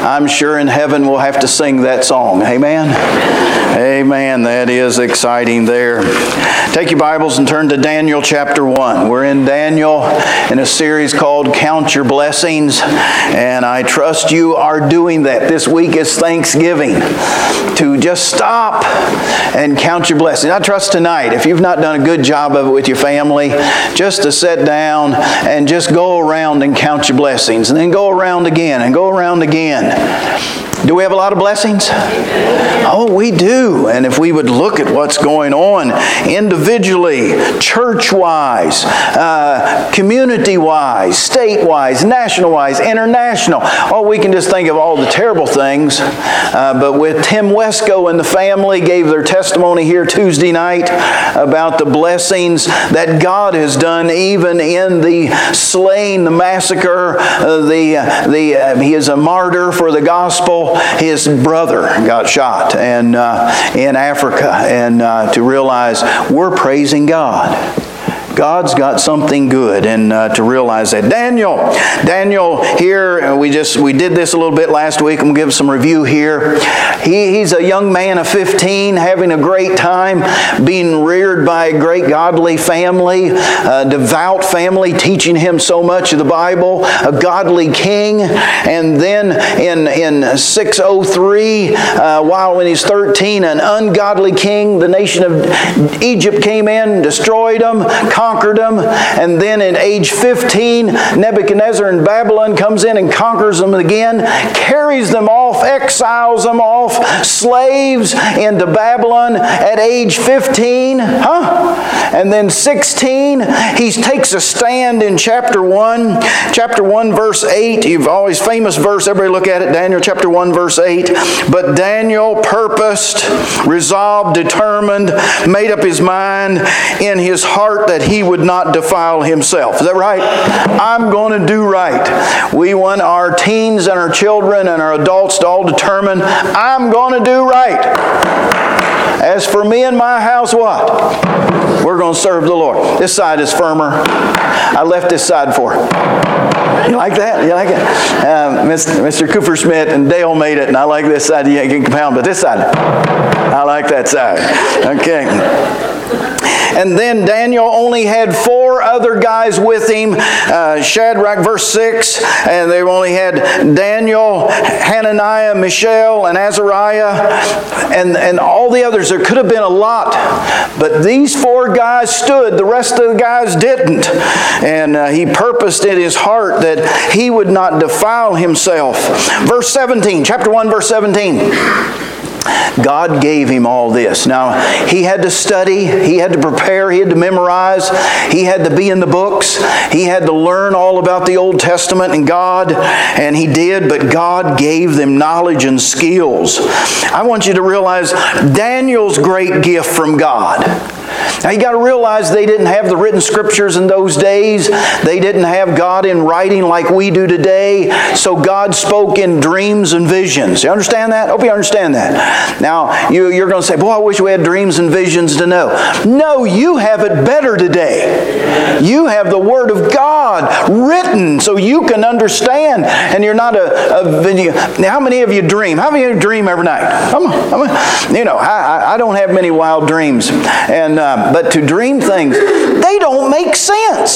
I'm sure in heaven we'll have to sing that song. Amen? Amen. That is exciting there. Take your Bibles and turn to Daniel chapter 1. We're in Daniel in a series called Count Your Blessings, and I trust you are doing that. This week is Thanksgiving, to just stop and count your blessings. I trust tonight, if you've not done a good job of it with your family, just to sit down and just go around and count your blessings, and then go around again and go around again. Do we have a lot of blessings? Oh, we do. And if we would look at what's going on individually, church-wise, community-wise, state-wise, national-wise, international. Oh, we can just think of all the terrible things. But with Tim Wesco and the family gave their testimony here Tuesday night about the blessings that God has done even in the slaying, the massacre. He is a martyr for the gospel. His brother got shot in Africa, and to realize we're praising God. God's got something good, and to realize that. Daniel here, we did this a little bit last week. I'm going to give some review here. He's a young man of 15, having a great time, being reared by a great godly family, a devout family, teaching him so much of the Bible, a godly king. And then in 603, when he's 13, an ungodly king, the nation of Egypt came in, destroyed him, conquered them, and then at age 15, Nebuchadnezzar in Babylon comes in and conquers them again, carries them off, exiles them off, slaves into Babylon at age 15. And then 16, he takes a stand in chapter 1 verse 8. You've always famous verse, everybody look at it, Daniel chapter 1 verse 8. But Daniel purposed, resolved, determined, made up his mind in his heart that he would not defile himself. Is that right? I'm going to do right. We want our teens and our children and our adults to all determine, I'm going to do right. As for me and my house, what? We're going to serve the Lord. This side is firmer. I left this side for it. You like that? You like it? Mr. Cooper Schmidt and Dale made it, and I like this side. You can compound, but this side, I like that side. Okay. And then Daniel only had 4 other guys with him. Shadrach, verse 6, and they only had Daniel, Hananiah, Mishael, and Azariah, and all the others. There could have been a lot, but these 4 guys stood. The rest of the guys didn't. And he purposed in his heart that he would not defile himself. Verse 17, chapter 1, verse 17. God gave him all this. Now, he had to study, he had to prepare, he had to memorize, he had to be in the books, he had to learn all about the Old Testament and God, and he did, but God gave them knowledge and skills. I want you to realize Daniel's great gift from God. Now you got to realize they didn't have the written scriptures in those days. They didn't have God in writing like we do today. So God spoke in dreams and visions. You understand that? I hope you understand that. Now you're going to say, boy, I wish we had dreams and visions to know. No, you have it better today. You have the Word of God written so you can understand. And you're not a video. Now, how many of you dream? How many of you dream every night? Come on. You know, I don't have many wild dreams. And but to dream things, they don't make sense.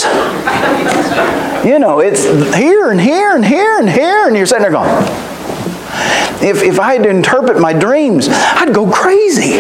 You know, it's here and here and here and here, and you're sitting there going, if I had to interpret my dreams, I'd go crazy.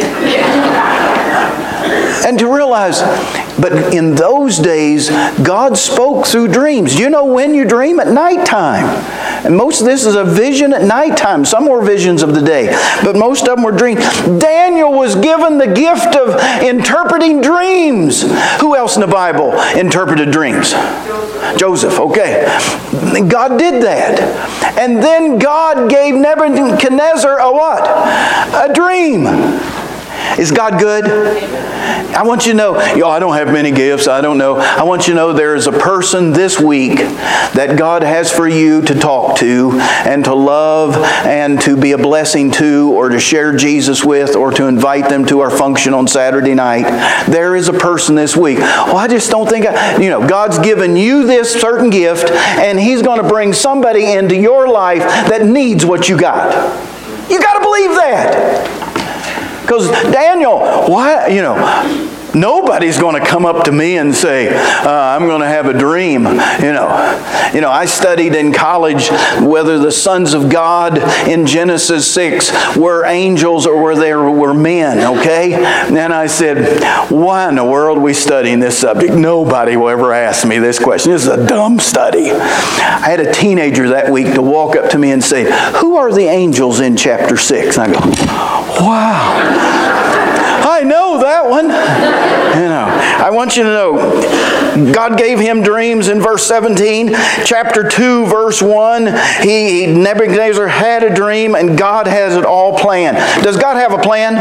And to realize, but in those days, God spoke through dreams. Do you know when you dream? At nighttime. And most of this is a vision at nighttime. Some were visions of the day, but most of them were dreams. Daniel was given the gift of interpreting dreams. Who else in the Bible interpreted dreams? Joseph, okay. God did that. And then God gave Nebuchadnezzar a what? A dream. Is God good? I want you to know, I don't have many gifts, I don't know. I want you to know there is a person this week that God has for you to talk to and to love and to be a blessing to, or to share Jesus with, or to invite them to our function on Saturday night. There is a person this week. Well, I just don't think, God's given you this certain gift, and He's going to bring somebody into your life that needs what you got. You got to believe that. Because Daniel, nobody's going to come up to me and say, I'm going to have a dream. I studied in college whether the sons of God in Genesis 6 were angels or were men, okay? And I said, why in the world are we studying this subject? Nobody will ever ask me this question. This is a dumb study. I had a teenager that week to walk up to me and say, who are the angels in chapter 6? And I go, wow. I know that one. I want you to know, God gave him dreams in verse 17. Chapter 2, verse 1, Nebuchadnezzar had a dream, and God has it all planned. Does God have a plan?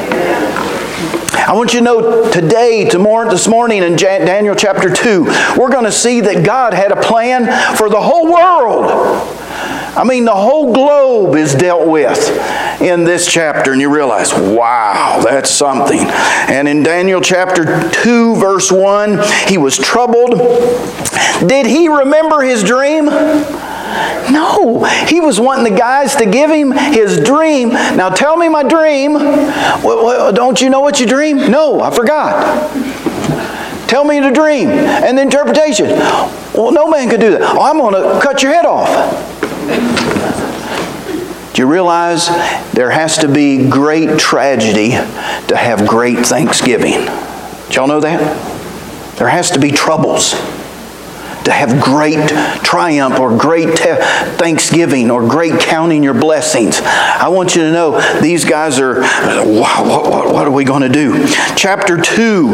I want you to know this morning in Daniel chapter 2, we're going to see that God had a plan for the whole world. The whole globe is dealt with in this chapter, and you realize, wow, that's something. And in Daniel chapter 2, verse 1, he was troubled. Did he remember his dream? No. He was wanting the guys to give him his dream. Now tell me my dream. Well, don't you know what you dream? No, I forgot. Tell me the dream and the interpretation. Well, no man could do that. Oh, I'm going to cut your head off. Do you realize there has to be great tragedy to have great thanksgiving? Did y'all know that? There has to be troubles to have great triumph or great thanksgiving or great counting your blessings. I want you to know these guys are, wow, what are we going to do? Chapter 2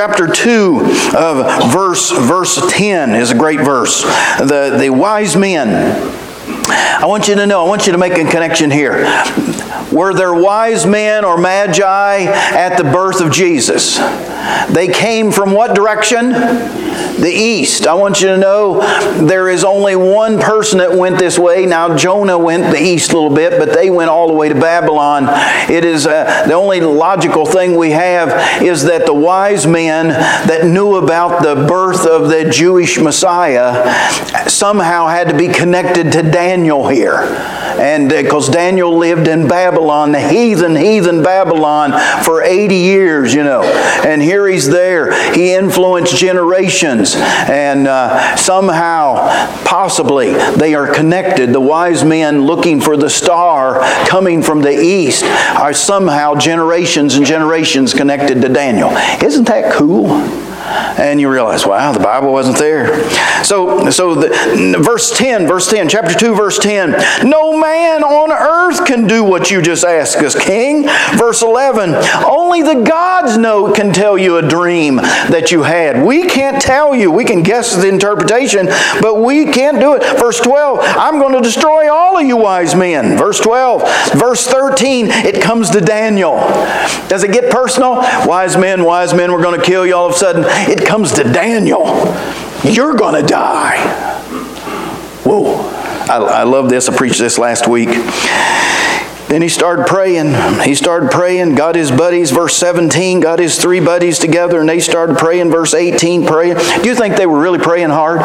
of verse 10 is a great verse. The wise men. I want you to make a connection here. Were there wise men or magi at the birth of Jesus? They came from what direction? The east. I want you to know there is only one person that went this way. Now Jonah went the east a little bit, but they went all the way to Babylon. It is the only logical thing we have is that the wise men that knew about the birth of the Jewish Messiah somehow had to be connected to Daniel here. And because Daniel lived in Babylon, the heathen Babylon for 80 years, And here he's there. He influenced generations. And somehow, possibly, they are connected. The wise men looking for the star coming from the east are somehow generations and generations connected to Daniel. Isn't that cool? And you realize, wow, the Bible wasn't there. So verse 10, chapter 2, verse 10. No man on earth can do what you just asked us, King. Verse 11. Only the gods can tell you a dream that you had. We can't tell you. We can guess the interpretation, but we can't do it. Verse 12. I'm going to destroy all of you wise men. Verse 12. Verse 13. It comes to Daniel. Does it get personal? Wise men, we're going to kill you all of a sudden. It comes to Daniel. You're going to die. Whoa. I love this. I preached this last week. Then he started praying. Got his buddies. Verse 17. Got his 3 buddies together and they started praying. Verse 18. Praying. Do you think they were really praying hard?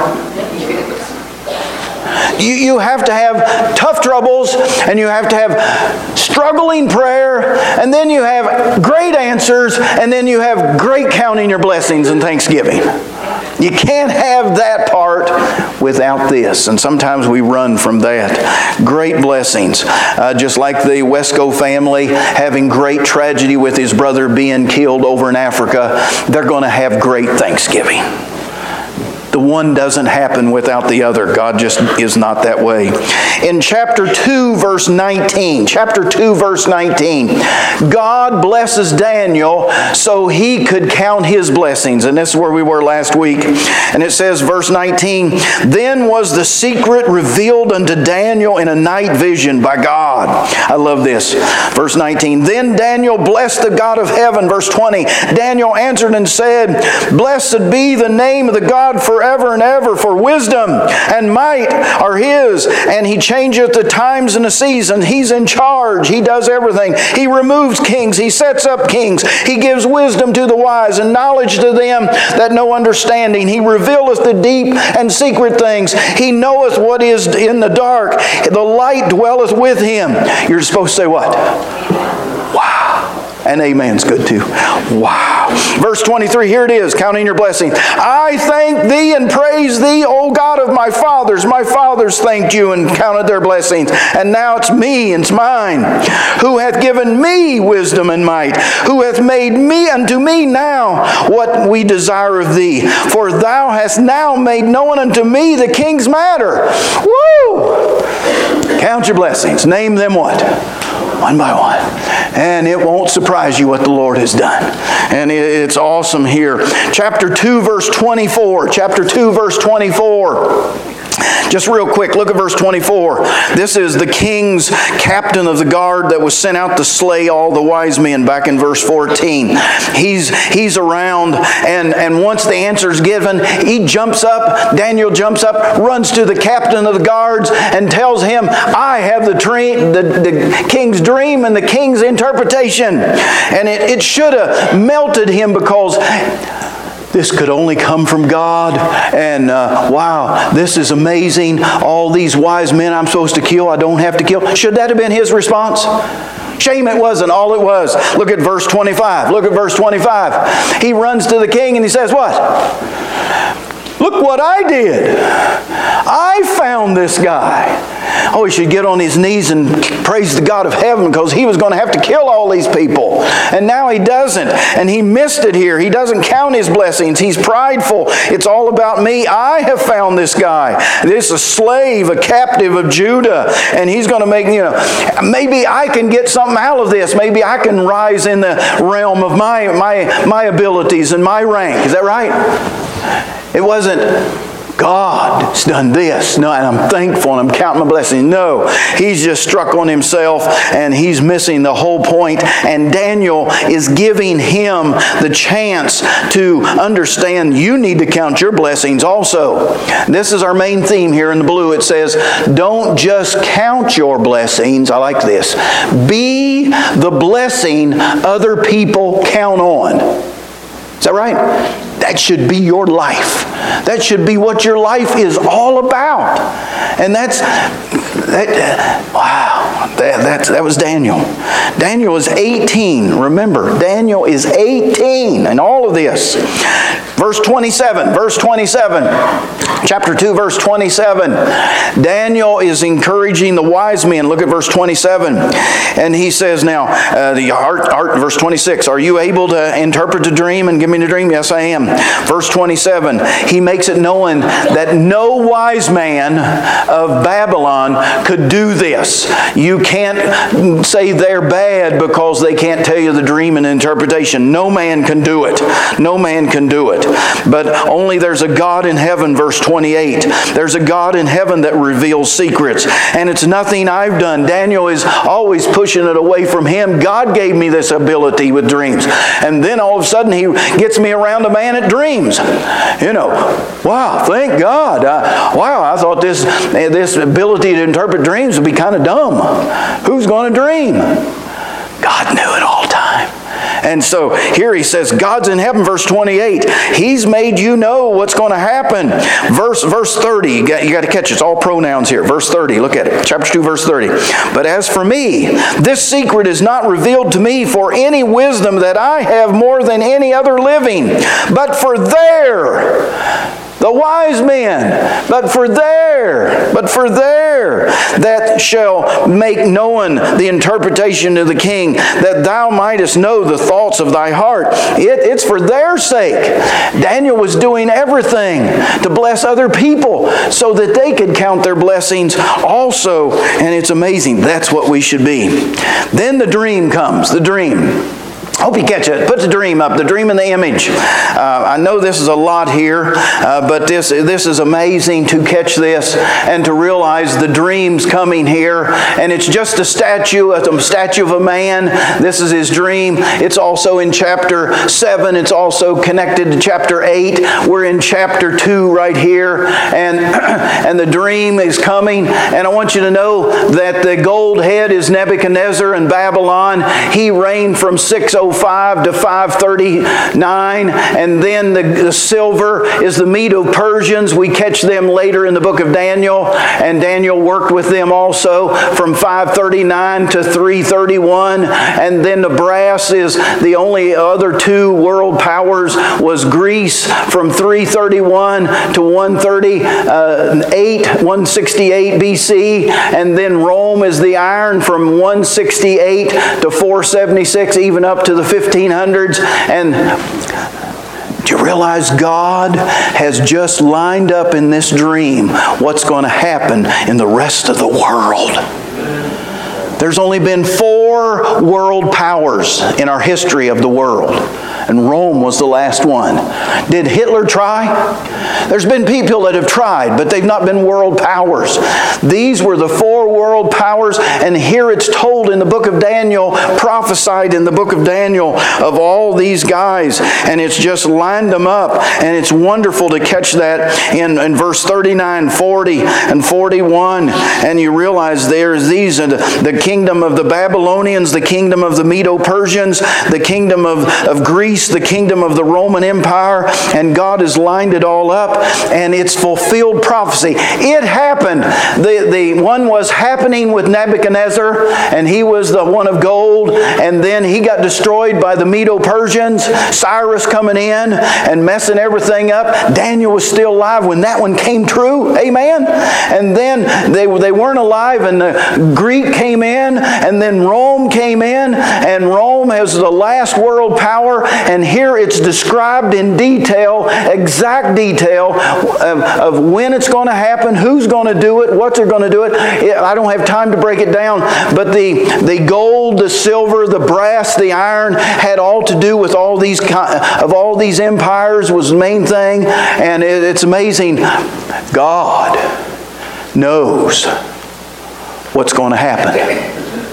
You have to have tough troubles, and you have to have struggling prayer, and then you have great answers, and then you have great counting your blessings and thanksgiving. You can't have that part without this, and sometimes we run from that. Great blessings. Just like the Wesco family having great tragedy with his brother being killed over in Africa, they're going to have great thanksgiving. The one doesn't happen without the other. God just is not that way. In chapter 2, verse 19, God blesses Daniel so he could count his blessings. And this is where we were last week. And it says, verse 19, then was the secret revealed unto Daniel in a night vision by God. I love this. Verse 19, then Daniel blessed the God of heaven. Verse 20, Daniel answered and said, blessed be the name of the God forever and ever, for wisdom and might are His, and He changeth the times and the seasons. He's in charge. He does everything. He removes kings. He sets up kings. He gives wisdom to the wise and knowledge to them that know understanding. He revealeth the deep and secret things. He knoweth what is in the dark. The light dwelleth with Him. You're supposed to say what? Wow. And amen's good too. Wow. Verse 23, here it is, counting your blessings. I thank Thee and praise Thee, O God of my fathers. My fathers thanked You and counted their blessings. And now it's me and it's mine. Who hath given me wisdom and might? Who hath made me unto me now what we desire of Thee? For Thou hast now made known unto me the king's matter. Woo! Count your blessings. Name them what? One by one. And it won't surprise you what the Lord has done. And it's awesome here. Chapter 2, verse 24. Chapter 2, verse 24. Just real quick, look at verse 24. This is the king's captain of the guard that was sent out to slay all the wise men back in verse 14. He's around, and once the answer is given, he jumps up, Daniel jumps up, runs to the captain of the guards and tells him, I have the king's dream and the king's interpretation. And it should have melted him, because this could only come from God. And wow, this is amazing. All these wise men I'm supposed to kill, I don't have to kill. Should that have been his response? Shame it wasn't. All it was. Look at verse 25. Look at verse 25. He runs to the king and he says what? Look what I did. I found this guy. Oh, he should get on his knees and praise the God of heaven, because he was going to have to kill all these people. And now he doesn't. And he missed it here. He doesn't count his blessings. He's prideful. It's all about me. I have found this guy. This is a slave, a captive of Judah. And he's going to make, maybe I can get something out of this. Maybe I can rise in the realm of my abilities and my rank. Is that right? It wasn't, God's done this. No, and I'm thankful and I'm counting my blessings. No, he's just struck on himself and he's missing the whole point. And Daniel is giving him the chance to understand you need to count your blessings also. This is our main theme here in the blue. It says, don't just count your blessings. I like this. Be the blessing other people count on. Is that right? That should be your life. That should be what your life is all about. And that was Daniel. Daniel is 18. Remember, Daniel is 18 in all of this. Verse 27. Chapter 2, verse 27. Daniel is encouraging the wise men. Look at verse 27. And he says now, verse 26, are you able to interpret the dream and give me the dream? Yes, I am. Verse 27, he makes it known that no wise man of Babylon could do this. You can't say they're bad because they can't tell you the dream and interpretation. No man can do it. No man can do it. But only there's a God in heaven, verse 28. There's a God in heaven that reveals secrets. And it's nothing I've done. Daniel is always pushing it away from him. God gave me this ability with dreams. And then all of a sudden he gets me around a man at dreams. Wow, thank God. I thought this ability to interpret dreams would be kind of dumb. Who's going to dream? God knew it all the time. And so here he says, God's in heaven, verse 28. He's made you know what's going to happen. Verse 30, you got to catch it. It's all pronouns here. Verse 30, look at it. Chapter 2, verse 30. But as for me, this secret is not revealed to me for any wisdom that I have more than any other living, but for the the wise men, but for there that shall make known the interpretation of the king, that thou mightest know the thoughts of thy heart. It's for their sake. Daniel was doing everything to bless other people so that they could count their blessings also. And it's amazing. That's what we should be. Then the dream comes. The dream. Hope you catch it. Put the dream up, the dream and the image. I know this is a lot here, but this is amazing to catch this and to realize the dream's coming here. And it's just a statue of a man. This is his dream. It's also in chapter 7. It's also connected to chapter 8. We're in chapter 2 right here. And the dream is coming. And I want you to know that the gold head is Nebuchadnezzar in Babylon. He reigned from 605 to 539, and then the silver is the Medo-Persians. We catch them later in the book of Daniel, and Daniel worked with them also from 539 to 331, and then the brass is the only other two world powers was Greece from 331 to 168 BC, and then Rome is the iron from 168 to 476, even up to the 1500s. And do you realize God has just lined up in this dream what's going to happen in the rest of the world? There's only been 4 world powers in our history of the world, and Rome was the last one. Did Hitler try? There's been people that have tried, but they've not been world powers. These were the 4 world powers, and here it's told in the book of Daniel, prophesied in the book of Daniel of all these guys, and it's just lined them up, and it's wonderful to catch that in verse 39, 40, and 41, and you realize there's these, the kingdom of the Babylonians, the kingdom of the Medo-Persians, the kingdom of Greece, the kingdom of the Roman Empire, and God has lined it all up, and it's fulfilled prophecy. It happened. The one was happening with Nebuchadnezzar, and he was the one of gold, and then he got destroyed by the Medo-Persians, Cyrus coming in and messing everything up. Daniel was still alive when that one came true. Amen? And then they weren't alive, and the Greek came in, and then Rome came in, and Rome is the last world power, and here it's described in detail, exact detail of when it's going to happen, who's going to do it, what they're going to do it. I don't have time to break it down, but the gold, the silver, the brass, the iron had all to do with all these empires was the main thing, and it's amazing. God knows what's going to happen.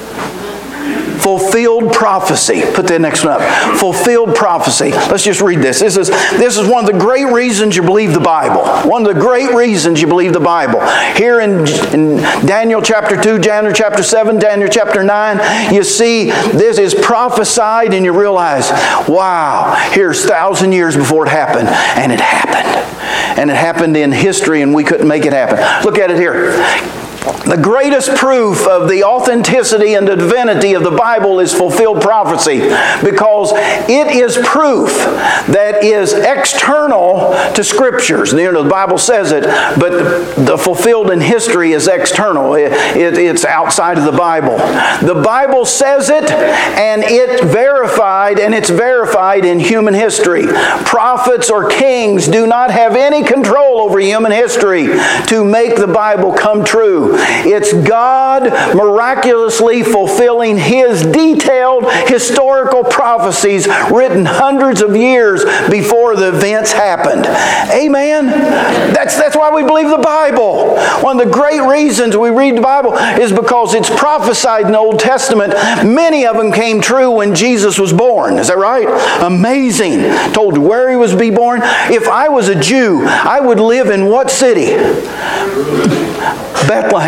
Fulfilled prophecy. Put that next one up. Fulfilled prophecy. Let's just read this. This is one of the great reasons you believe the Bible. One of the great reasons you believe the Bible. Here in Daniel chapter 2, Daniel chapter 7, Daniel chapter 9, you see this is prophesied and you realize, wow, here's 1,000 years before it happened, and it happened. And it happened in history, and we couldn't make it happen. Look at it here. The greatest proof of the authenticity and the divinity of the Bible is fulfilled prophecy, because it is proof that is external to Scriptures. You know, the Bible says it, but the fulfilled in history is external. It's outside of the Bible. The Bible says it, and it's verified in human history. Prophets or kings do not have any control over human history to make the Bible come true. It's God miraculously fulfilling His detailed historical prophecies written hundreds of years before the events happened. Amen? That's why we believe the Bible. One of the great reasons we read the Bible is because it's prophesied in the Old Testament. Many of them came true when Jesus was born. Is that right? Amazing. Told you where He was to be born. If I was a Jew, I would live in what city? Bethlehem.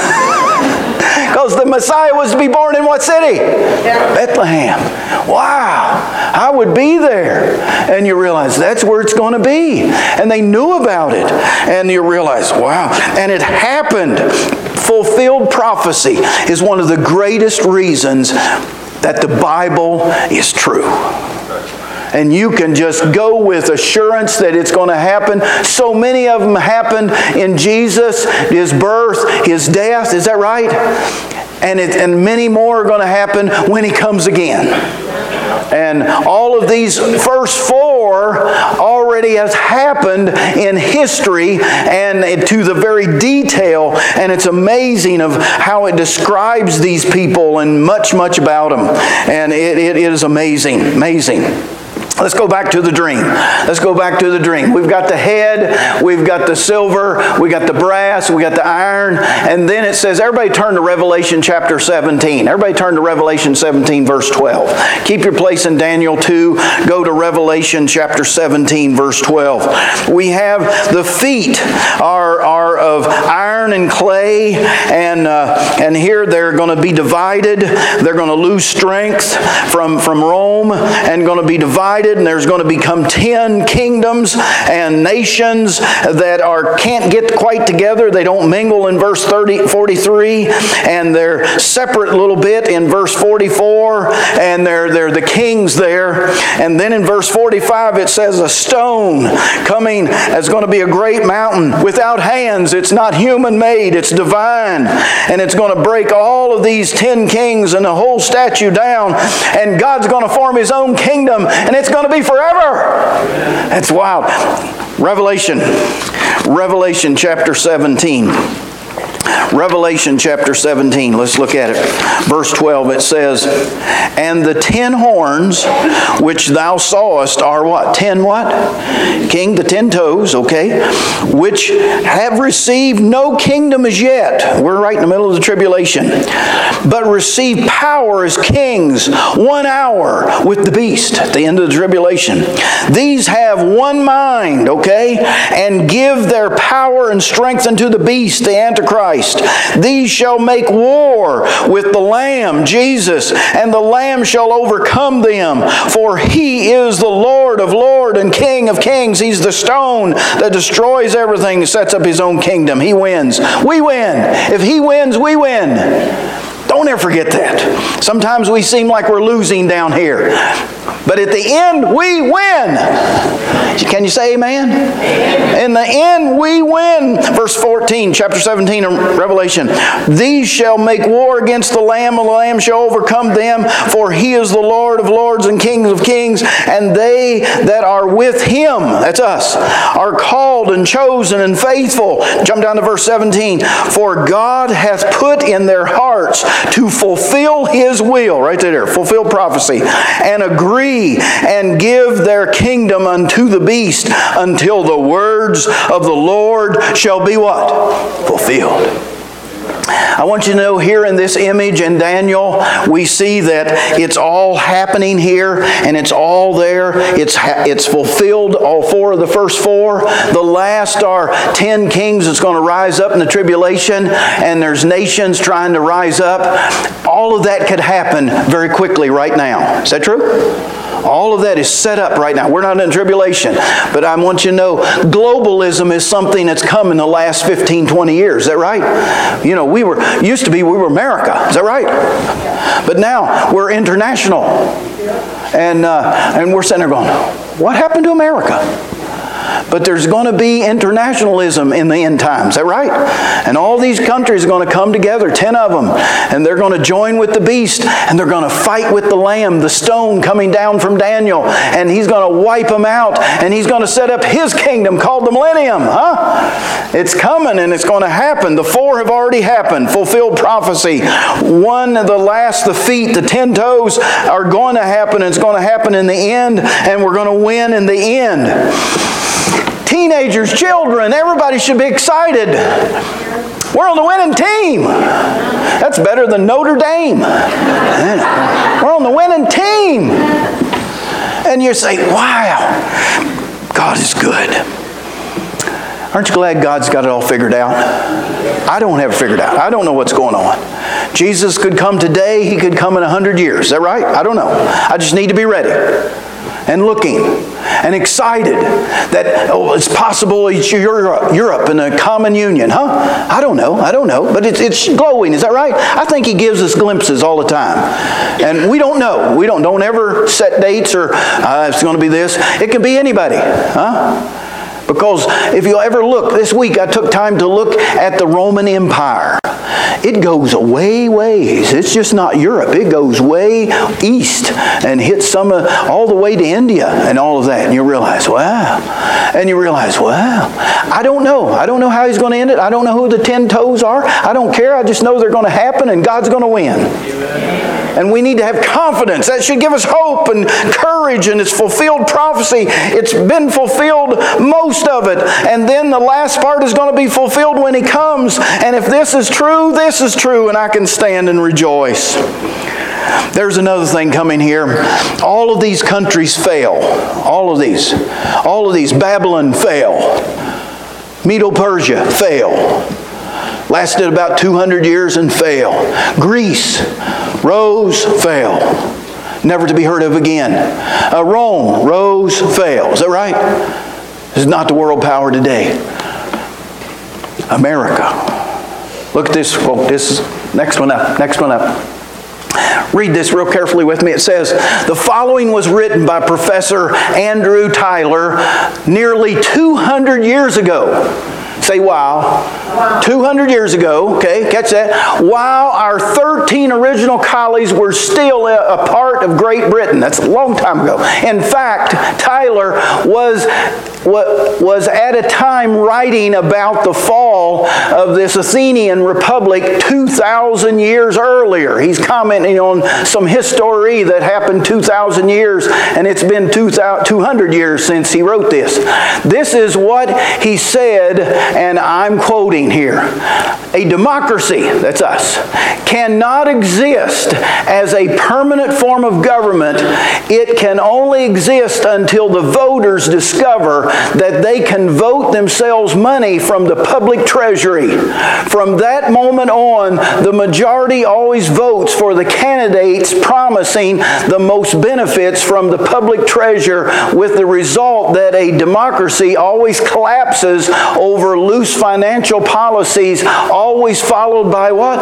Because the Messiah was to be born in what city? Bethlehem. Wow. I would be there. And you realize that's where it's going to be. And they knew about it. And you realize, wow. And it happened. Fulfilled prophecy is one of the greatest reasons that the Bible is true. And you can just go with assurance that it's going to happen. So many of them happened in Jesus, His birth, His death. Is that right? And many more are going to happen when He comes again. And all of these first four already has happened in history and to the very detail. And it's amazing of how it describes these people and much about them. And it is amazing, amazing. Let's go back to the dream. Let's go back to the dream. We've got the head, we've got the silver, we got the brass, we got the iron, and then it says, everybody turn to Revelation chapter 17. Everybody turn to Revelation 17 verse 12. Keep your place in Daniel 2. Go to Revelation chapter 17 verse 12. We have the feet are of iron and clay, and here they're going to be divided. They're going to lose strength from Rome and going to be divided. And there's going to become 10 kingdoms and nations that can't get quite together. They don't mingle in verse 43, and they're separate a little bit in verse 44, and they're the kings there. And then in verse 45 it says a stone coming as going to be a great mountain without hands. It's not human made, it's divine. And it's going to break all of these 10 kings and the whole statue down, and God's going to form His own kingdom, and it's going to be forever. That's wild. Revelation chapter 17. Revelation chapter 17, let's look at it. Verse 12, it says, and the 10 horns which thou sawest are what? 10 what? King, the 10 toes, okay, which have received no kingdom as yet. We're right in the middle of the tribulation. But receive power as kings 1 hour with the beast at the end of the tribulation. These have one mind, okay, and give their power and strength unto the beast, the Antichrist. These shall make war with the Lamb, Jesus, and the Lamb shall overcome them. For He is the Lord of lords and King of kings. He's the stone that destroys everything and sets up His own kingdom. He wins. We win. If He wins, we win. Don't ever forget that. Sometimes we seem like we're losing down here. But at the end, we win. Can you say amen? In the end, we win. Verse 14, chapter 17 of Revelation. These shall make war against the Lamb, and the Lamb shall overcome them. For He is the Lord of lords and King of kings. And they that are with Him, that's us, are called and chosen and faithful. Jump down to verse 17. For God hath put in their hearts to fulfill His will, right there, fulfill prophecy, and agree and give their kingdom unto the beast until the words of the Lord shall be what? Fulfilled. I want you to know here in this image in Daniel, we see that it's all happening here and it's all there. It's fulfilled, all four of the first four. The last are 10 kings that's going to rise up in the tribulation, and there's nations trying to rise up. All of that could happen very quickly right now. Is that true? All of that is set up right now. We're not in tribulation. But I want you to know, globalism is something that's come in the last 15, 20 years. Is that right? You know, we were America. Is that right? But now we're international. And we're sitting there going, what happened to America? But there's going to be internationalism in the end times. Is that right? And all these countries are going to come together, 10 of them, and they're going to join with the beast, and they're going to fight with the Lamb, the stone coming down from Daniel, and He's going to wipe them out, and He's going to set up His kingdom called the millennium. It's coming, and it's going to happen. The four have already happened. Fulfilled prophecy. One, the last, the feet, the 10 toes are going to happen, and it's going to happen in the end, and we're going to win in the end. Teenagers, children, everybody should be excited. We're on the winning team. That's better than Notre Dame. We're on the winning team. And you say, wow, God is good. Aren't you glad God's got it all figured out? I don't have it figured out. I don't know what's going on. Jesus could come today. He could come in 100 years. Is that right? I don't know. I just need to be ready. and looking and excited that, oh, it's possible it's Europe in a common union. Huh? I don't know. But it's glowing. Is that right? I think he gives us glimpses all the time. And we don't know. Don't ever set dates or it's going to be this. It can be anybody. Huh? Because if you ever look, this week I took time to look at the Roman Empire. It goes way ways. It's just not Europe. It goes way east and hits all the way to India and all of that. And you realize, wow. I don't know. I don't know how he's going to end it. I don't know who the 10 toes are. I don't care. I just know they're going to happen and God's going to win. Amen. And we need to have confidence. That should give us hope and courage, and it's fulfilled prophecy. It's been fulfilled, most of it. And then the last part is going to be fulfilled when He comes. And if this is true, and I can stand and rejoice. There's another thing coming here. All of these countries fail. All of these. Babylon fail. Medo-Persia fail. Lasted about 200 years and fail. Greece rose, fell. Never to be heard of again. Rome rose, fell. Is that right? This is not the world power today. America. Look at this. Well, this is next one up. Read this real carefully with me. It says, the following was written by Professor Andrew Tyler nearly 200 years ago. Say wow. 200 years ago, okay, catch that. While our 13 original colonies were still a part of Great Britain. That's a long time ago. In fact, Tyler was at a time writing about the fall of this Athenian Republic 2,000 years earlier. He's commenting on some history that happened 2,000 years, and it's been 200 years since he wrote this. This is what he said, and I'm quoting here. A democracy, that's us, cannot exist as a permanent form of government. It can only exist until the voters discover that they can vote themselves money from the public treasury. From that moment on, the majority always votes for the candidates promising the most benefits from the public treasure, with the result that a democracy always collapses over loose financial policies, always followed by what?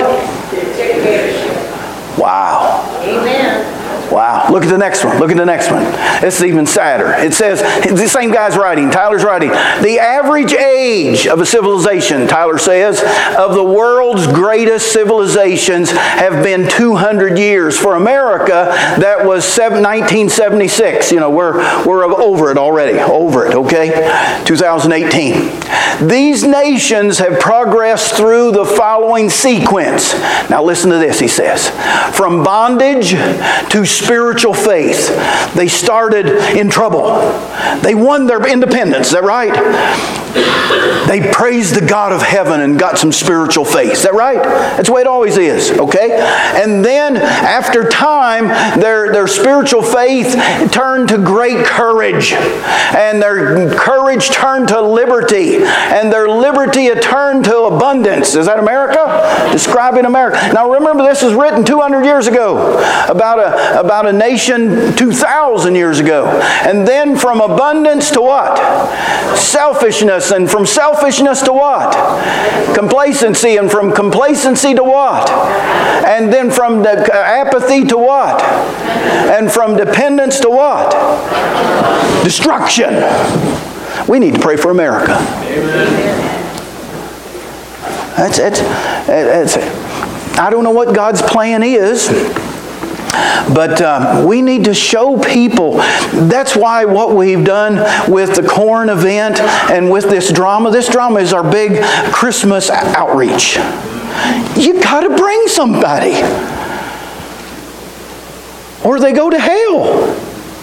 Wow. Amen. Wow. Look at the next one. This is even sadder. It says, the same guy's writing, Tyler's writing, the average age of a civilization, Tyler says, of the world's greatest civilizations have been 200 years. For America, that was 1976. We're over it already. Okay? 2018. These nations have progressed through the following sequence. Now listen to this, he says. From bondage to spiritual faith. They started in trouble. They won their independence. Is that right? They praised the God of heaven and got some spiritual faith. Is that right? That's the way it always is. Okay? And then after time, their spiritual faith turned to great courage. And their courage turned to liberty. And their liberty turned to abundance. Is that America? Describing America. Now remember, this was written 200 years ago about a nation 2,000 years ago. And then from abundance to what? Selfishness. And from selfishness to what? Complacency. And from complacency to what? And then from apathy to what? And from dependence to what? Destruction. We need to pray for America. Amen. That's I don't know what God's plan is, but we need to show people. That's why what we've done with the corn event and with this drama is our big Christmas outreach. You got to bring somebody, or they go to hell.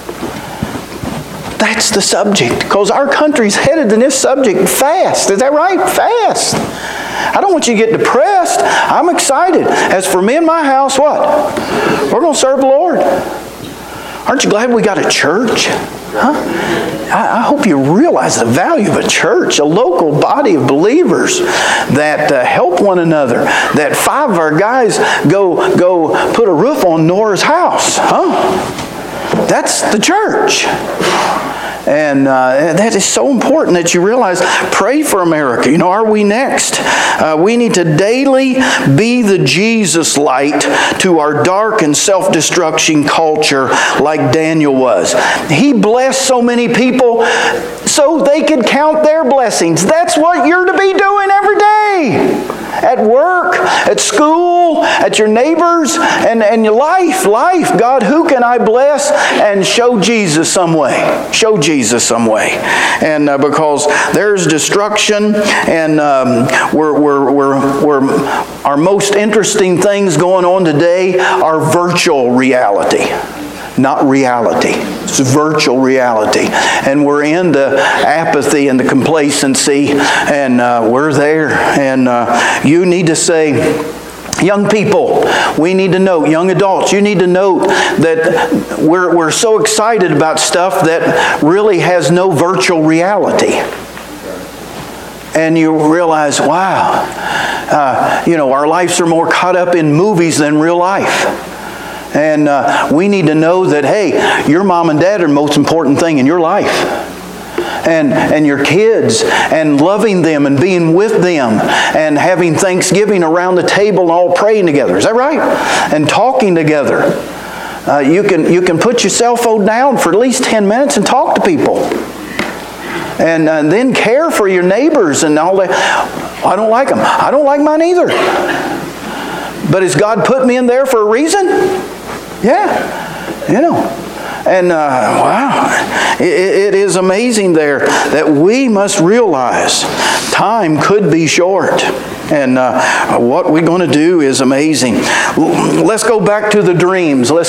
That's the subject, because our country's headed in this subject fast. Is that right? Fast. I don't want you to get depressed. I'm excited. As for me and my house, what? We're going to serve the Lord. Aren't you glad we got a church? Huh? I hope you realize the value of a church, a local body of believers that help one another. That 5 of our guys go put a roof on Nora's house. Huh? That's the church. And that is so important that you realize, pray for America. Are we next? We need to daily be the Jesus light to our dark and self-destruction culture like Daniel was. He blessed so many people so they could count their blessings. That's what you're to be doing every day. At work, at school, at your neighbors, and your life. God, who can I bless? And show Jesus some way. Show Jesus some way. And because there's destruction, and our most interesting things going on today are virtual reality. Not reality. It's virtual reality. And we're in the apathy and the complacency, and we're there. And you need to say, young people, we need to know, young adults, you need to know that we're so excited about stuff that really has no virtual reality. And you realize, wow, our lives are more caught up in movies than real life. And we need to know that, hey, your mom and dad are the most important thing in your life. And your kids, and loving them and being with them, and having Thanksgiving around the table and all praying together. Is that right? And talking together. You can put your cell phone down for at least 10 minutes and talk to people. And then care for your neighbors and all that. I don't like them. I don't like mine either. But has God put me in there for a reason? Yeah. And wow, it is amazing there that we must realize time could be short. And what we're going to do is amazing. Let's go back to the dreams. We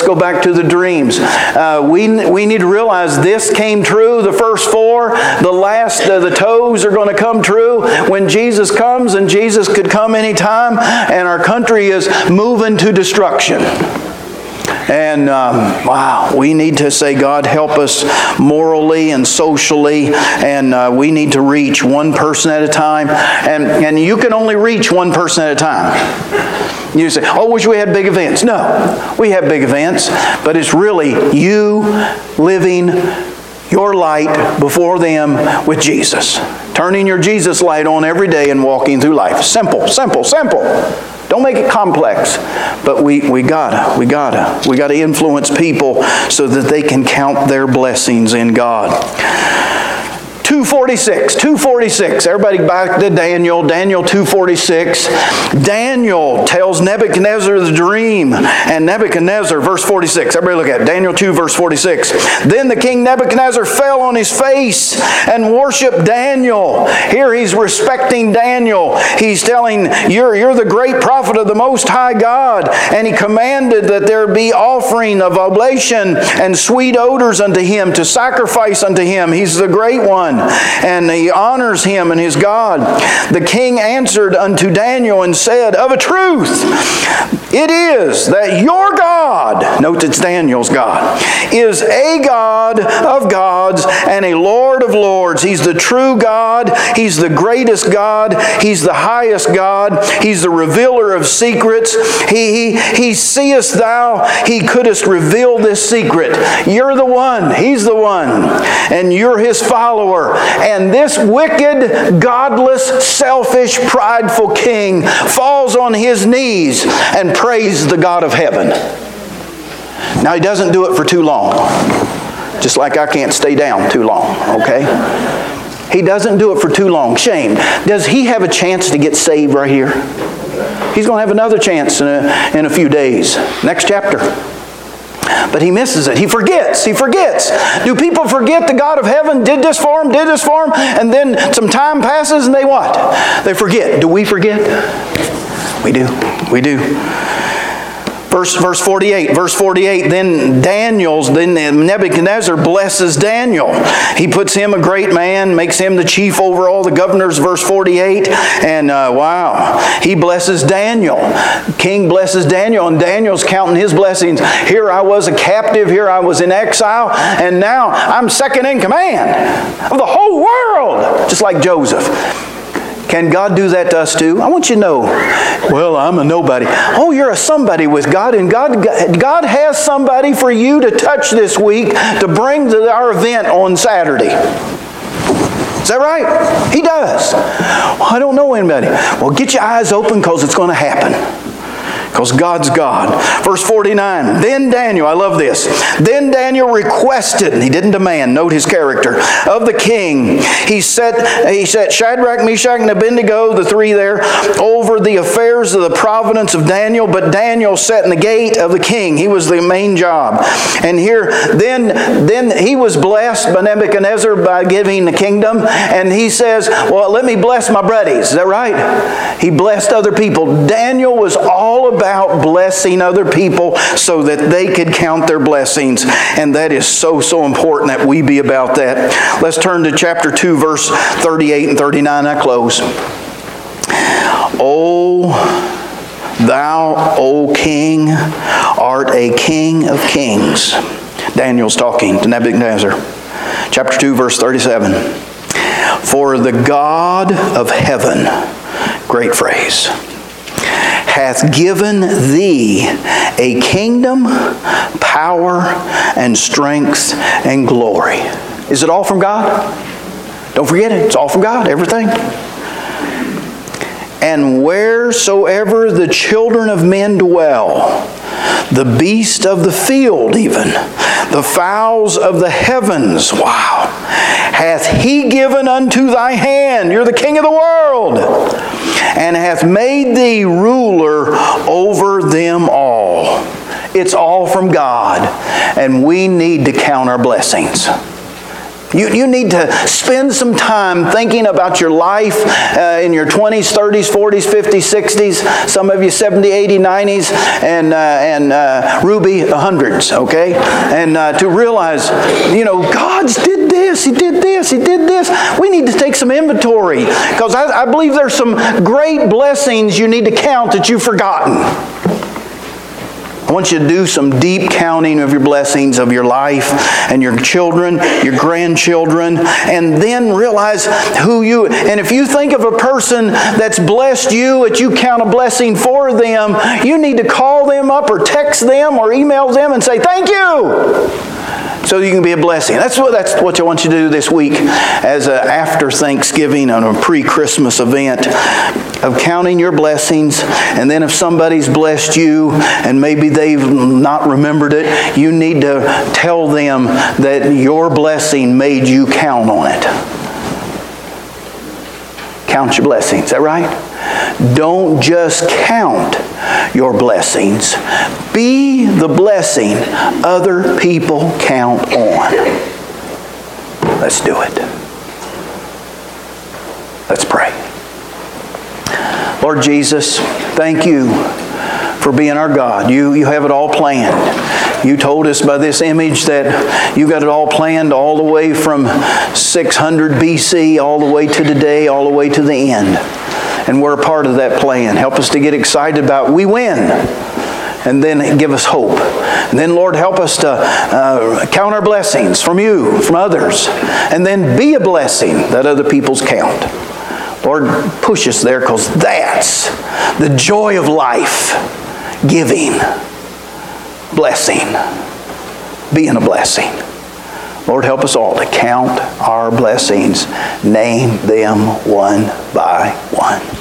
need to realize this came true, the first four. The last, the toes are going to come true when Jesus comes, and Jesus could come anytime, and our country is moving to destruction. And wow, we need to say, God, help us morally and socially, and we need to reach one person at a time. And you can only reach one person at a time. You say, oh, wish we had big events. No, we have big events, but it's really you living your light before them with Jesus. Turning your Jesus light on every day and walking through life. Simple, simple, simple. Don't make it complex. But we gotta influence people so that they can count their blessings in God. 2:46. Everybody back to Daniel 2:46. Daniel tells Nebuchadnezzar the dream. And Nebuchadnezzar, verse 46. Everybody look at it. Daniel 2, verse 46. Then the king Nebuchadnezzar fell on his face and worshiped Daniel. Here he's respecting Daniel. He's telling, you're the great prophet of the Most High God. And he commanded that there be offering of oblation and sweet odors unto him, to sacrifice unto him. He's the great one. And he honors him and his God. The king answered unto Daniel and said, of a truth, it is that your God, note it's Daniel's God, is a God of gods and a Lord of lords. He's the true God. He's the greatest God. He's the highest God. He's the revealer of secrets. He seest thou, he couldst reveal this secret. You're the one. He's the one. And you're his follower. And this wicked, godless, selfish, prideful king falls on his knees and praise the God of heaven. Now, he doesn't do it for too long. Just like I can't stay down too long, okay? He doesn't do it for too long. Shame. Does he have a chance to get saved right here? He's going to have another chance in a few days. Next chapter. But he misses it. He forgets. Do people forget the God of heaven did this for him, and then some time passes and they what? They forget. Do we forget? We do. Verse 48. Then Nebuchadnezzar blesses Daniel. He puts him a great man, makes him the chief over all the governors, verse 48. And wow, he blesses Daniel. King blesses Daniel, and Daniel's counting his blessings. Here I was a captive, here I was in exile, and now I'm second in command of the whole world, just like Joseph. Can God do that to us too? I want you to know, well, I'm a nobody. Oh, you're a somebody with God, and God has somebody for you to touch this week to bring to our event on Saturday. Is that right? He does. Well, I don't know anybody. Well, get your eyes open because it's going to happen. Because God's God. Verse 49, then Daniel, I love this. Then Daniel requested, and he didn't demand, note his character, of the king. He set Shadrach, Meshach, and Abednego, the three there, over the affairs of the providence of Daniel, but Daniel sat in the gate of the king. He was the main job. And here, then he was blessed by Nebuchadnezzar by giving the kingdom, and he says, well, let me bless my buddies. Is that right? He blessed other people. Daniel was all about blessing other people so that they could count their blessings. And that is so, so important that we be about that. Let's turn to chapter 2, verse 38 and 39. I close. O thou, O king, art a king of kings. Daniel's talking to Nebuchadnezzar. Chapter 2, verse 37. For the God of heaven, great phrase, hath given thee a kingdom, power, and strength, and glory. Is it all from God? Don't forget it. It's all from God. Everything. And wheresoever the children of men dwell, the beast of the field even, the fowls of the heavens, wow, hath he given unto thy hand. You're the king of the world. And hath made thee ruler over them all. It's all from God. And we need to count our blessings. You need to spend some time thinking about your life in your 20s, 30s, 40s, 50s, 60s, some of you 70, 80, 90s, and Ruby, 100s, okay? And to realize, God's did this, He did this, He did this. We need to take some inventory because I believe there's some great blessings you need to count that you've forgotten. I want you to do some deep counting of your blessings of your life and your children, your grandchildren, and then realize and if you think of a person that's blessed you, that you count a blessing for them, you need to call them up or text them or email them and say, thank you, so you can be a blessing. That's what I want you to do this week as an after Thanksgiving and a pre-Christmas event of counting your blessings. And then if somebody's blessed you and maybe they've not remembered it, you need to tell them that your blessing made you count on it. Count your blessings. Is that right? Don't just count your blessings. Be the blessing other people count on. Let's do it. Let's pray. Lord Jesus, thank you for being our God. You have it all planned. You told us by this image that you got it all planned all the way from 600 BC, all the way to today, all the way to the end. And we're a part of that plan. Help us to get excited about we win. And then give us hope. And then, Lord, help us to count our blessings from you, from others. And then be a blessing that other people's count. Lord, push us there because that's the joy of life. Giving. Blessing. Being a blessing. Lord, help us all to count our blessings. Name them one by one.